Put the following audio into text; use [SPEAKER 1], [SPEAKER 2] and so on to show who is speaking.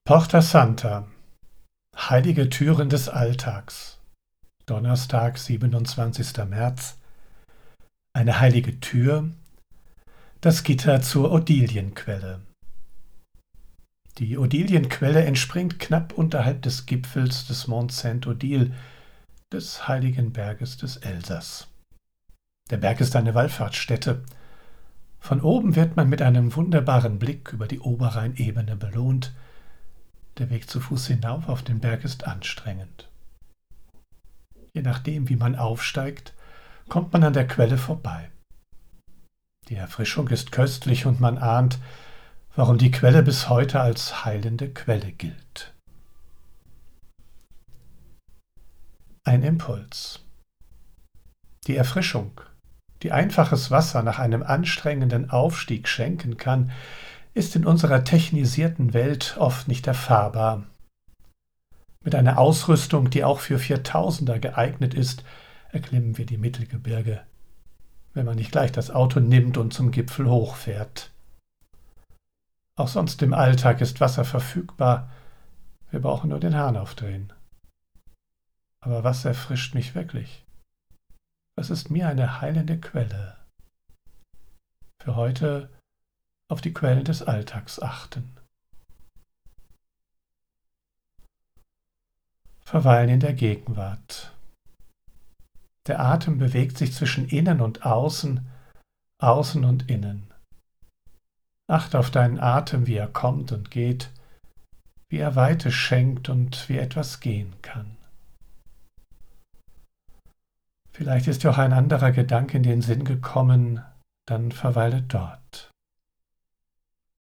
[SPEAKER 1] Porta Santa, heilige Türen des Alltags. Donnerstag, 27. März. Eine heilige Tür, das Gitter zur Odilienquelle. Die Odilienquelle entspringt knapp unterhalb des Gipfels des Mont Saint-Odile, des heiligen Berges des Elsass. Der Berg ist eine Wallfahrtsstätte. Von oben wird man mit einem wunderbaren Blick über die Oberrheinebene belohnt. Der Weg zu Fuß hinauf auf den Berg ist anstrengend. Je nachdem, wie man aufsteigt, kommt man an der Quelle vorbei. Die Erfrischung ist köstlich und man ahnt, warum die Quelle bis heute als heilende Quelle gilt. Ein Impuls. Die Erfrischung, die einfaches Wasser nach einem anstrengenden Aufstieg schenken kann, ist in unserer technisierten Welt oft nicht erfahrbar. Mit einer Ausrüstung, die auch für Viertausender geeignet ist, erklimmen wir die Mittelgebirge, wenn man nicht gleich das Auto nimmt und zum Gipfel hochfährt. Auch sonst im Alltag ist Wasser verfügbar, wir brauchen nur den Hahn aufdrehen. Aber was erfrischt mich wirklich? Was ist mir eine heilende Quelle? Für heute auf die Quellen des Alltags achten. Verweilen in der Gegenwart. Der Atem bewegt sich zwischen innen und außen, außen und innen. Achte auf deinen Atem, wie er kommt und geht, wie er Weite schenkt und wie etwas gehen kann. Vielleicht ist dir auch ein anderer Gedanke in den Sinn gekommen, dann verweile dort.